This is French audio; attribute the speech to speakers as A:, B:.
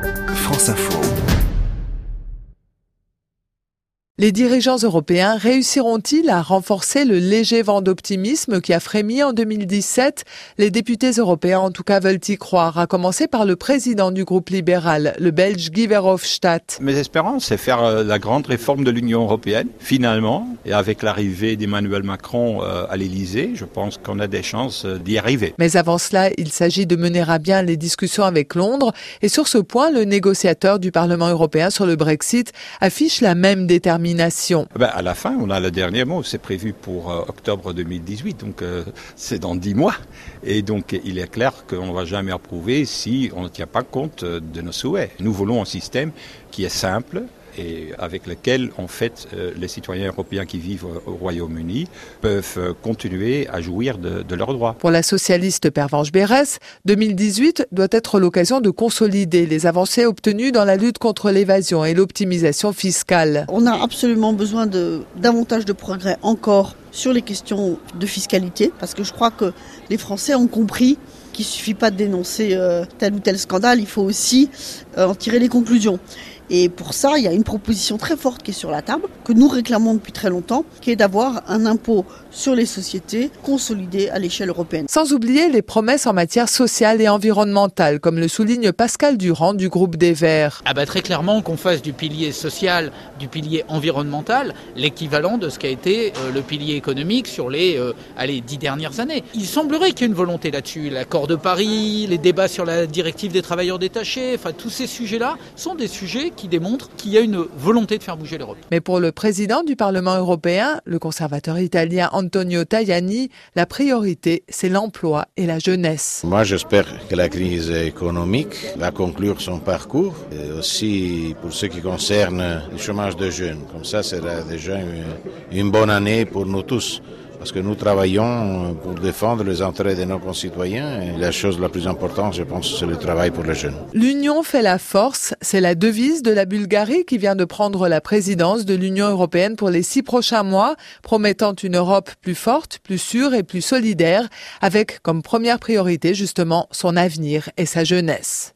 A: France Info.
B: Les dirigeants européens réussiront-ils à renforcer le léger vent d'optimisme qui a frémi en 2017 ? Les députés européens en tout cas veulent y croire, à commencer par le président du groupe libéral, le Belge Guy Verhofstadt.
C: Mes espérances, c'est faire la grande réforme de l'Union européenne, finalement, et avec l'arrivée d'Emmanuel Macron à l'Élysée, je pense qu'on a des chances d'y arriver.
B: Mais avant cela, il s'agit de mener à bien les discussions avec Londres, et sur ce point, le négociateur du Parlement européen sur le Brexit affiche la même détermination.
C: À la fin, on a le dernier mot, c'est prévu pour octobre 2018, donc c'est dans 10 mois. Et donc il est clair qu'on ne va jamais approuver si on ne tient pas compte de nos souhaits. Nous voulons un système qui est simple et avec lequel, en fait, les citoyens européens qui vivent au Royaume-Uni peuvent continuer à jouir de leurs droits.
B: Pour la socialiste Pervenche Berès, 2018 doit être l'occasion de consolider les avancées obtenues dans la lutte contre l'évasion et l'optimisation fiscale.
D: On a absolument besoin de davantage de progrès encore sur les questions de fiscalité, parce que je crois que les Français ont compris qu'il ne suffit pas de dénoncer tel ou tel scandale, il faut aussi en tirer les conclusions. Et pour ça, il y a une proposition très forte qui est sur la table, que nous réclamons depuis très longtemps, qui est d'avoir un impôt sur les sociétés consolidé à l'échelle européenne.
B: Sans oublier les promesses en matière sociale et environnementale, comme le souligne Pascal Durand du groupe des Verts.
E: Très clairement qu'on fasse du pilier social, du pilier environnemental, l'équivalent de ce qu'a été le pilier économique sur les 10 dernières années. Il semblerait qu'il y ait une volonté là-dessus. L'accord de Paris, les débats sur la directive des travailleurs détachés, tous ces sujets-là sont des sujets qui démontrent qu'il y a une volonté de faire bouger l'Europe.
B: Mais pour le président du Parlement européen, le conservateur italien Antonio Tajani, la priorité, c'est l'emploi et la jeunesse.
F: Moi, j'espère que la crise économique va conclure son parcours, et aussi pour ce qui concerne le chômage de jeunes. Comme ça sera déjà une bonne année pour nous tous. Parce que nous travaillons pour défendre les intérêts de nos concitoyens et la chose la plus importante, je pense, c'est le travail pour les jeunes.
B: L'union fait la force, c'est la devise de la Bulgarie qui vient de prendre la présidence de l'Union européenne pour les 6 prochains mois, promettant une Europe plus forte, plus sûre et plus solidaire, avec comme première priorité justement son avenir et sa jeunesse.